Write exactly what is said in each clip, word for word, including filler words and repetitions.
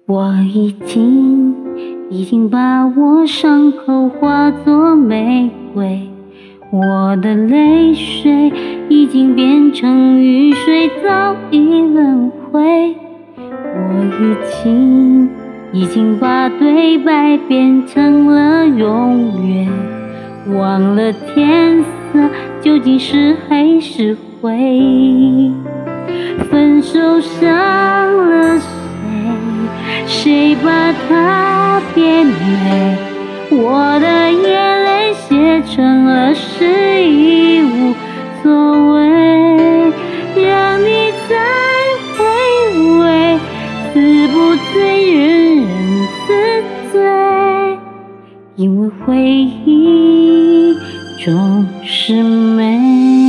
我已经已经把我伤口化作玫瑰，我的泪水已经变成雨水，早已轮回。我已经已经把对白变成了永远，忘了天色究竟是黑是灰。分手伤了谁，谁把它变美？我的眼泪写成了诗，已无所谓，让你再回味，死不醉，人人自醉，因为回忆总是美。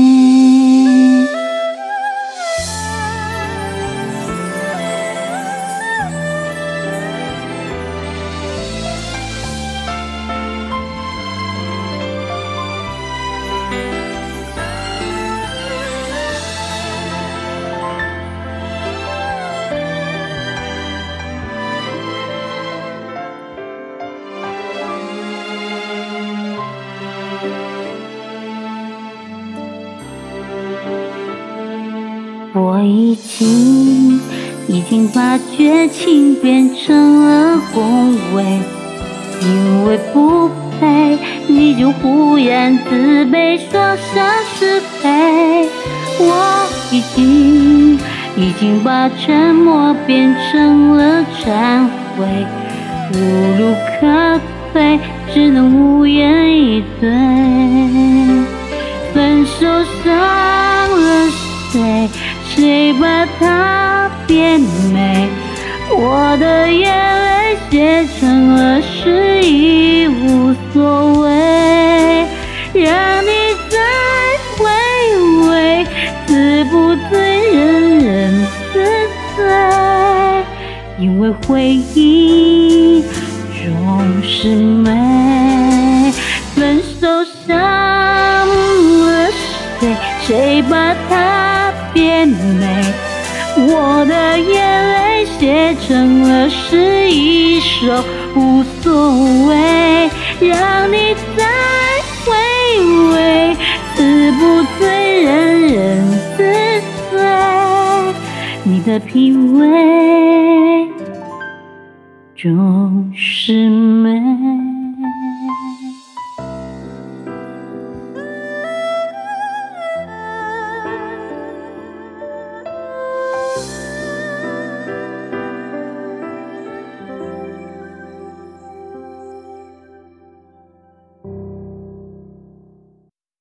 我已经已经把绝情变成了恭维，因为不配你就忽然自卑，说上是非。我已经已经把沉默变成了忏悔，无路可退，只能无言以对。分手伤了谁，谁把它变美？我的眼泪写成了诗，已无所谓，让你再回味，死不醉，人人自醉，因为回忆总是美。分手伤了谁，谁把它变美？我的眼泪写成了诗，一首无所谓，让你再回味，死不醉，人人自醉，你的品味总是美。